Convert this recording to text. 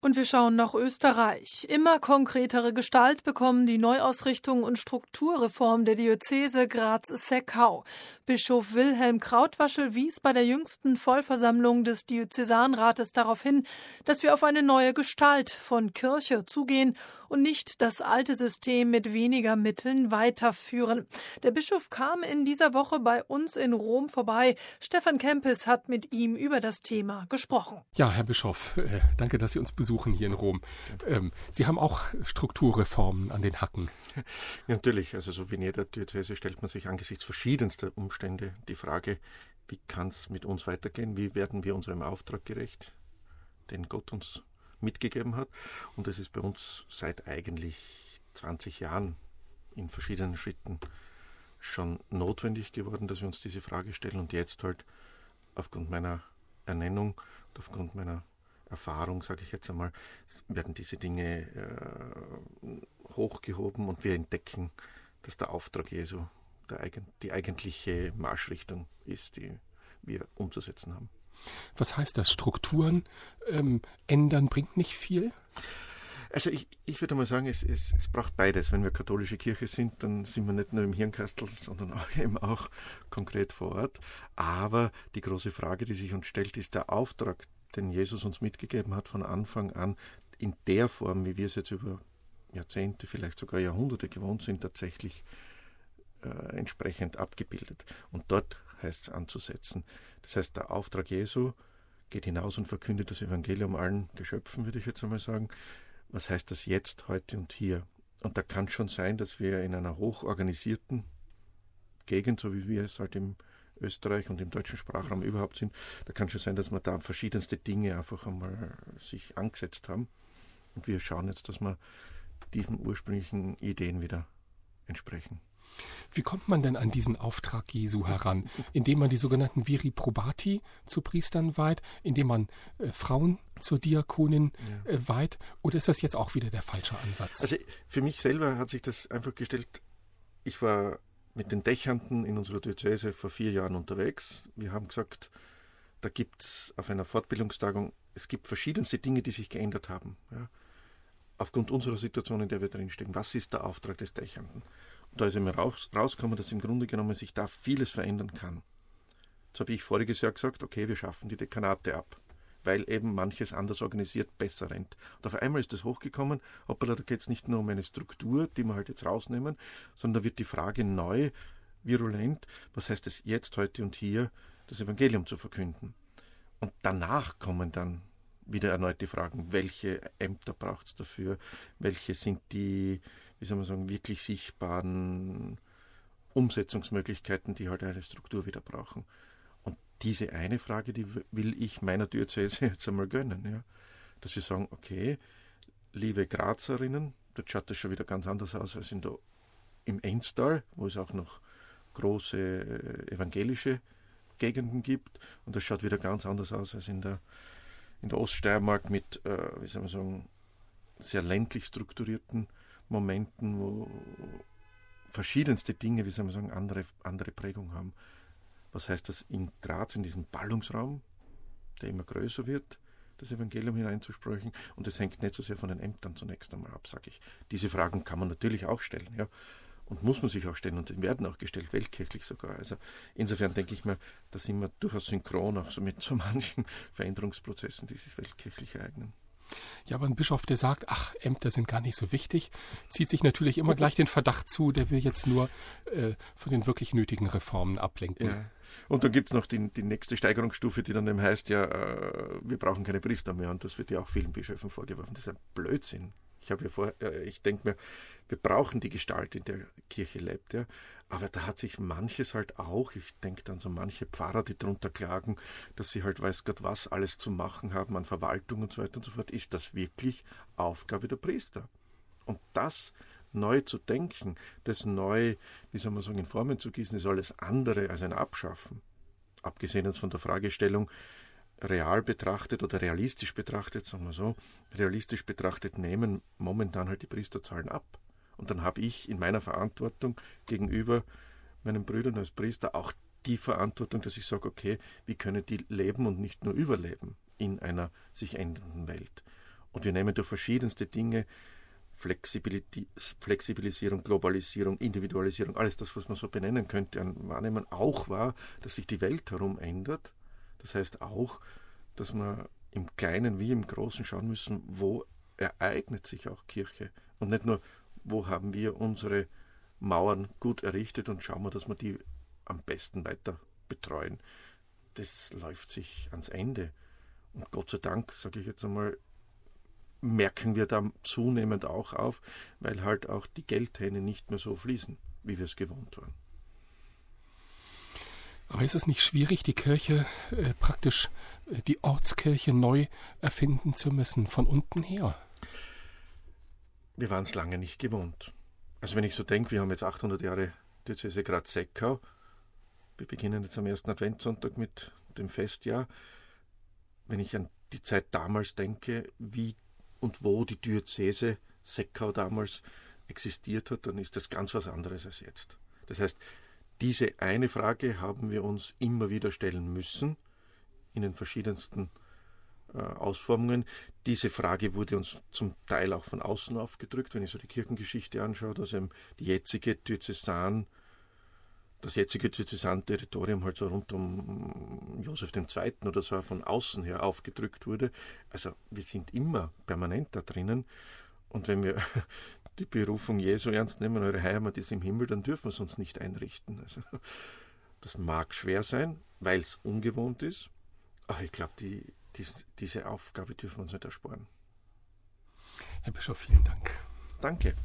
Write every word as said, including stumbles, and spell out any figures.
Und wir schauen nach Österreich. Immer konkretere Gestalt bekommen die Neuausrichtung und Strukturreform der Diözese Graz-Seckau. Bischof Wilhelm Krautwaschel wies bei der jüngsten Vollversammlung des Diözesanrates darauf hin, dass wir auf eine neue Gestalt von Kirche zugehen und nicht das alte System mit weniger Mitteln weiterführen. Der Bischof kam in dieser Woche bei uns in Rom vorbei. Stefan Kempis hat mit ihm über das Thema gesprochen. Ja, Herr Bischof, äh, danke, dass Sie uns besuchen hier in Rom. Ähm, Sie haben auch Strukturreformen an den Hacken. Ja, natürlich. Also so wie in jeder Diözese stellt man sich angesichts verschiedenster Umstände die Frage, wie kann es mit uns weitergehen? Wie werden wir unserem Auftrag gerecht, den Gott uns mitgegeben hat? Und das ist bei uns seit eigentlich zwanzig Jahren in verschiedenen Schritten schon notwendig geworden, dass wir uns diese Frage stellen. Und jetzt halt aufgrund meiner Ernennung und aufgrund meiner Erfahrung, sage ich jetzt einmal, werden diese Dinge äh, hochgehoben und wir entdecken, dass der Auftrag Jesu der, die eigentliche Marschrichtung ist, die wir umzusetzen haben. Was heißt das? Strukturen ähm, ändern bringt nicht viel? Also ich, ich würde mal sagen, es, es, es braucht beides. Wenn wir katholische Kirche sind, dann sind wir nicht nur im Hirnkastel, sondern auch eben auch konkret vor Ort. Aber die große Frage, die sich uns stellt, ist der Auftrag, den Jesus uns mitgegeben hat von Anfang an, in der Form, wie wir es jetzt über Jahrzehnte, vielleicht sogar Jahrhunderte gewohnt sind, tatsächlich äh, entsprechend abgebildet. Und dort heißt es anzusetzen. Das heißt, der Auftrag Jesu geht hinaus und verkündet das Evangelium allen Geschöpfen, würde ich jetzt einmal sagen. Was heißt das jetzt, heute und hier? Und da kann schon sein, dass wir in einer hochorganisierten Gegend, so wie wir es halt im Österreich und im deutschen Sprachraum überhaupt sind, da kann schon sein, dass wir da verschiedenste Dinge einfach einmal sich angesetzt haben. Und wir schauen jetzt, dass wir diesen ursprünglichen Ideen wieder entsprechen. Wie kommt man denn an diesen Auftrag Jesu heran? Indem man die sogenannten Viri Probati zu Priestern weiht, indem man äh, Frauen zur Diakonin äh, weiht? Oder ist das jetzt auch wieder der falsche Ansatz? Also für mich selber hat sich das einfach gestellt, ich war mit den Dächernden in unserer Diözese vor vier Jahren unterwegs. Wir haben gesagt, da gibt es auf einer Fortbildungstagung, es gibt verschiedenste Dinge, die sich geändert haben. Ja. Aufgrund unserer Situation, in der wir drinstecken. Was ist der Auftrag des Dächernden? Und da ist immer raus, rausgekommen, dass im Grunde genommen sich da vieles verändern kann. Jetzt habe ich voriges Jahr gesagt, okay, wir schaffen die Dekanate ab, weil eben manches anders organisiert besser rennt. Und auf einmal ist das hochgekommen, hoppala, da geht es nicht nur um eine Struktur, die wir halt jetzt rausnehmen, sondern da wird die Frage neu, virulent, was heißt es jetzt, heute und hier, das Evangelium zu verkünden. Und danach kommen dann wieder erneut die Fragen, welche Ämter braucht es dafür, welche sind die, wie soll man sagen, wirklich sichtbaren Umsetzungsmöglichkeiten, die halt eine Struktur wieder brauchen. Und diese eine Frage, die will ich meiner Diözese jetzt einmal gönnen, ja? Dass wir sagen, okay, liebe Grazerinnen, dort schaut das schon wieder ganz anders aus als in der, im Enstal, wo es auch noch große äh, evangelische Gegenden gibt, und das schaut wieder ganz anders aus als in der in der Oststeiermark mit, äh, wie soll man sagen, sehr ländlich strukturierten Momenten, wo verschiedenste Dinge, wie soll man sagen, andere, andere Prägung haben. Was heißt das in Graz, in diesem Ballungsraum, der immer größer wird, das Evangelium hineinzusprechen? Und das hängt nicht so sehr von den Ämtern zunächst einmal ab, sage ich. Diese Fragen kann man natürlich auch stellen, ja. Und muss man sich auch stellen, und die werden auch gestellt, weltkirchlich sogar. Also insofern denke ich mir, da sind wir durchaus synchron, auch so mit so manchen Veränderungsprozessen, die sich weltkirchlich ereignen. Ja, aber ein Bischof, der sagt, ach, Ämter sind gar nicht so wichtig, zieht sich natürlich immer gleich den Verdacht zu, der will jetzt nur äh, von den wirklich nötigen Reformen ablenken. Ja. Und dann gibt es noch die, die nächste Steigerungsstufe, die dann eben heißt, ja, äh, wir brauchen keine Priester mehr, und das wird ja auch vielen Bischöfen vorgeworfen. Das ist ein Blödsinn. Ich habe ja vor, äh, ich denke mir, wir brauchen die Gestalt, in der Kirche lebt, ja. Aber da hat sich manches halt auch, ich denke dann so manche Pfarrer, die darunter klagen, dass sie halt weiß Gott was alles zu machen haben an Verwaltung und so weiter und so fort. Ist das wirklich Aufgabe der Priester? Und das neu zu denken, das neu, wie soll man sagen, in Formen zu gießen, ist alles andere als ein Abschaffen. Abgesehen jetzt von der Fragestellung, real betrachtet oder realistisch betrachtet, sagen wir so, realistisch betrachtet nehmen momentan halt die Priesterzahlen ab. Und dann habe ich in meiner Verantwortung gegenüber meinen Brüdern als Priester auch die Verantwortung, dass ich sage, okay, wie können die leben und nicht nur überleben in einer sich ändernden Welt? Und wir nehmen durch verschiedenste Dinge, Flexibilisierung, Globalisierung, Individualisierung, alles das, was man so benennen könnte, an wahrnehmen, auch wahr, dass sich die Welt herum ändert. Das heißt auch, dass wir im Kleinen wie im Großen schauen müssen, wo ereignet sich auch Kirche. Und nicht nur, wo haben wir unsere Mauern gut errichtet und schauen wir, dass wir die am besten weiter betreuen. Das läuft sich ans Ende. Und Gott sei Dank, sage ich jetzt einmal, merken wir da zunehmend auch auf, weil halt auch die Geldhähne nicht mehr so fließen, wie wir es gewohnt waren. Aber ist es nicht schwierig, die Kirche äh, praktisch, äh, die Ortskirche neu erfinden zu müssen, von unten her? Wir waren es lange nicht gewohnt. Also wenn ich so denke, wir haben jetzt achthundert Jahre Diözese Graz-Seckau. Wir beginnen jetzt am ersten Adventssonntag mit dem Festjahr. Wenn ich an die Zeit damals denke, wie und wo die Diözese Seckau damals existiert hat, dann ist das ganz was anderes als jetzt. Das heißt, diese eine Frage haben wir uns immer wieder stellen müssen, in den verschiedensten äh, Ausformungen. Diese Frage wurde uns zum Teil auch von außen aufgedrückt, wenn ich so die Kirchengeschichte anschaue, dass eben die jetzige Diözesan, das jetzige Diözesan-Territorium halt so rund um Josef der Zweite oder so von außen her aufgedrückt wurde. Also wir sind immer permanent da drinnen. Und wenn wir die Berufung Jesu ernst nehmen, eure Heimat ist im Himmel, dann dürfen wir es uns nicht einrichten. Also, das mag schwer sein, weil es ungewohnt ist, aber ich glaube, die, die, diese Aufgabe dürfen wir uns nicht ersparen. Herr Bischof, vielen Dank. Danke.